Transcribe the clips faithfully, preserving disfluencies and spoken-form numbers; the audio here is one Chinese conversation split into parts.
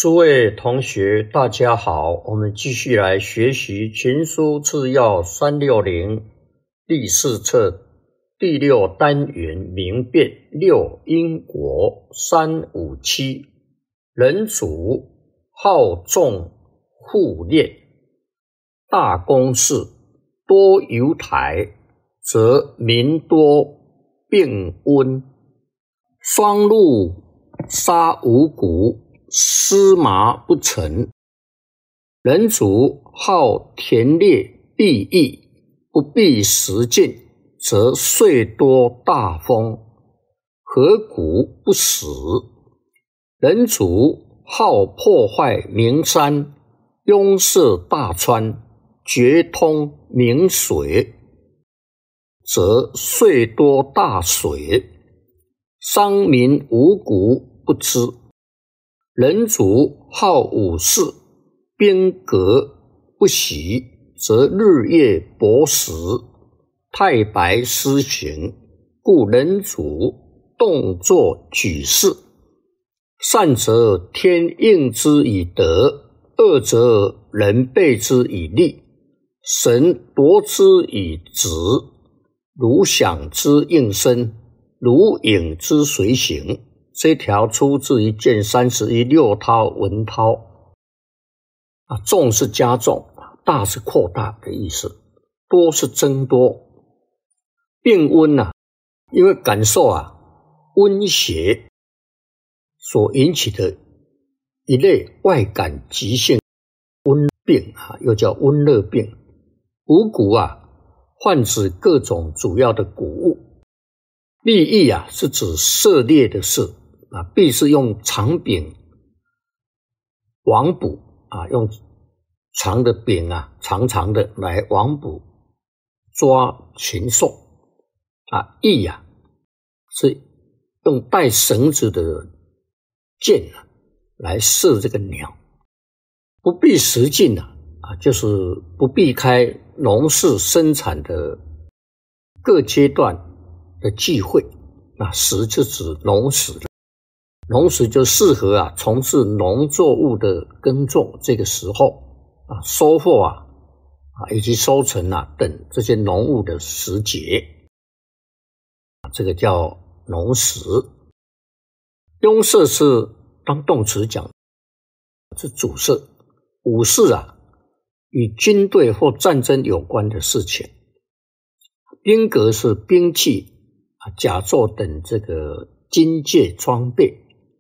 诸位同学，大家好，我们继续来学习《群书治要三六零》第四册第六单元明辨六因果三五七人主好重护练，大公事多由台，则民多病瘟，双鹿杀五谷，司马不成。人主好田猎利益，不避实境，则岁多大丰，河谷不死。人主好破坏名山，拥塞大川，决通明水，则岁多大水，伤民五谷不知。人主好武士，兵革不息，则日夜搏食，太白失行，故人主动作举事，善则天应之以德，恶则人备之以利，神夺之以职，如响之应声，如影之随形。这条出自于卷三十一六韬文韬啊，重是加重，大是扩大的意思，多是增多。病瘟啊，因为感受啊瘟邪所引起的一类外感急性瘟病啊，又叫温热病。五谷啊，泛指各种主要的谷物。利益啊，是指涉猎的事啊，必是用长柄网捕啊，用长的柄啊，长长的来网捕抓禽兽啊。益啊，是用带绳子的箭啊来射这个鸟。不避实境啊，啊，就是不避开农事生产的各阶段的忌讳啊，时是指农时的。农时就适合啊从事农作物的耕种，这个时候啊收获啊啊以及收成啊等这些农务的时节，这个叫农时。拥塞是当动词讲，是阻塞。武士啊与军队或战争有关的事情。兵革是兵器啊甲胄等这个军械装备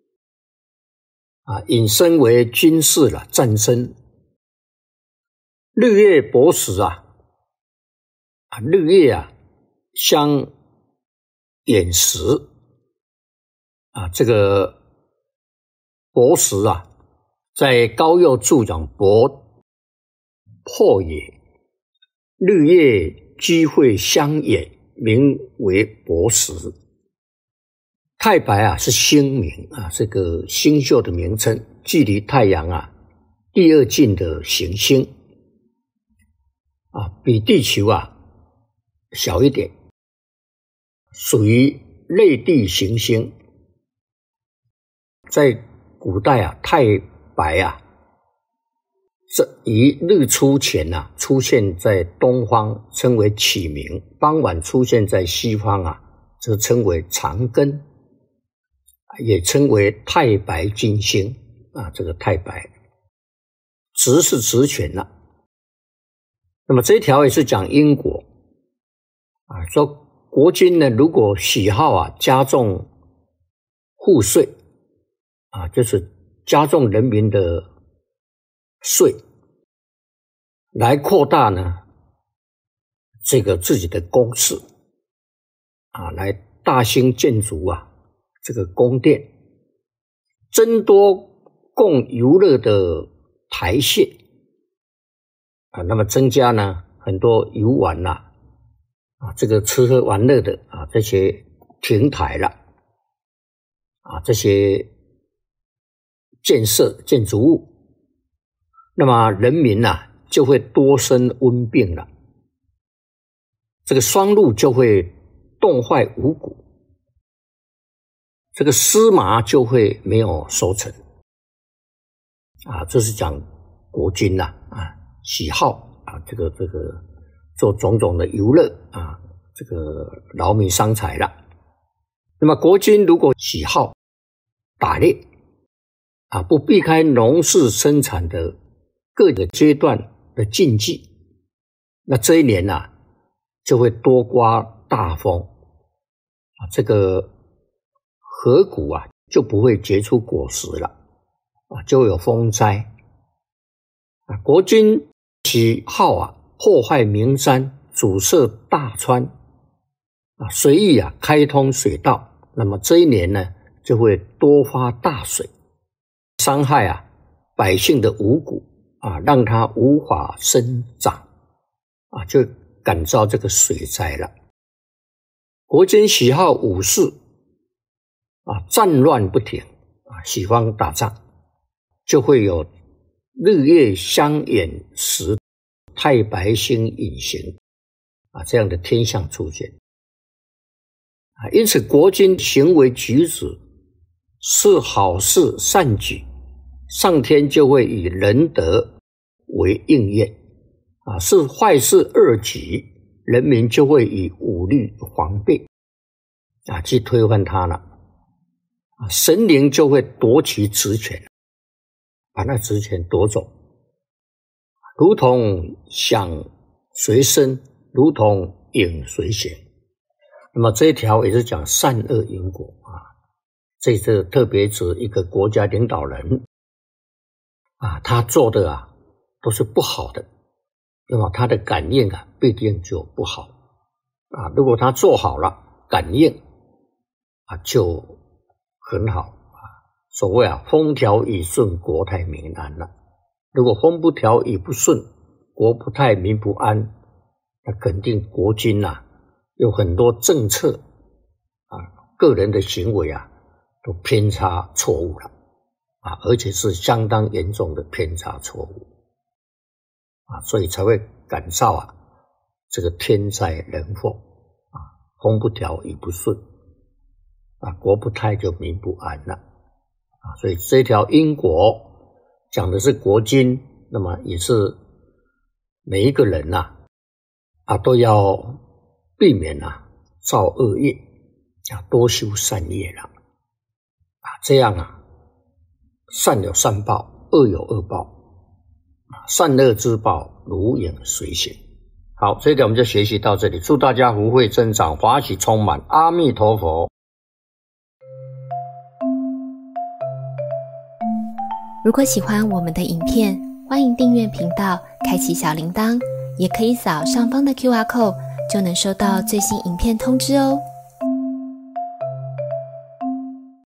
啊，引申为军事了，战争。日夜搏食啊，啊日夜啊相掩食啊，这个搏食啊，在高右注讲搏破也，日夜机会相掩，名为搏食。太白啊是星名啊，这个星宿的名称，距离太阳啊第二近的行星啊，比地球啊小一点，属于类地行星。在古代啊，太白啊这于日出前啊出现在东方，称为启明；傍晚出现在西方啊，则称为长庚。也称为太白金星啊，这个太白职是职权了、啊。那么这一条也是讲因果啊，说国君呢，如果喜好啊加重赋税啊，就是加重人民的税，来扩大呢这个自己的宫室啊，来大兴建筑啊。这个宫殿，增多供游乐的台榭啊，那么增加呢很多游玩啦啊，这个吃喝玩乐的啊这些亭台啦啊，这些建设建筑物，那么人民呐、啊、就会多生瘟病了，这个双鹿就会冻坏五谷。这个司马就会没有收成， 啊，这是讲国君呐 啊, 啊喜好啊这个这个做种种的游乐啊，这个劳民伤财了。那么国君如果喜好打猎啊，不避开农事生产的各个阶段的禁忌，那这一年啊就会多刮大风啊，这个河谷啊就不会结出果实了啊，就有风灾啊。国君喜好啊破坏名山，阻塞大川啊，随意啊开通水道，那么这一年呢就会多发大水，伤害啊百姓的五谷啊，让它无法生长啊，就感召这个水灾了。国君喜好武士啊，战乱不停啊，喜欢打仗，就会有日月相掩时，太白星隐形啊这样的天象出现啊。因此国君行为举止是好事善举，上天就会以仁德为应验啊；是坏事恶举，人民就会以武力防备啊去推翻他了啊。神灵就会夺其职权，把那职权夺走，如同想随身，如同影随形。那么这一条也是讲善恶因果啊，这是特别指一个国家领导人啊，他做的啊都是不好的，那么他的感应啊必定就不好啊。如果他做好了，感应啊就很好啊。所谓啊风调雨顺，国泰民安了。如果风不调雨不顺，国不泰民不安，那肯定国君啊有很多政策啊，个人的行为啊都偏差错误了啊，而且是相当严重的偏差错误啊，所以才会感召啊这个天灾人祸啊，风不调雨不顺啊，国不泰就民不安了啊。所以这条因果讲的是国君，那么也是每一个人呐 啊, 啊都要避免啊造恶业啊，多修善业了啊，这样啊善有善报，恶有恶报啊，善恶之报如影随形。好，这一点我们就学习到这里，祝大家福慧增长，法喜充满，阿弥陀佛。 如果喜欢我们的影片，欢迎订阅频道，开启小铃铛，也可以扫上方的 Q R code， 就能收到最新影片通知哦。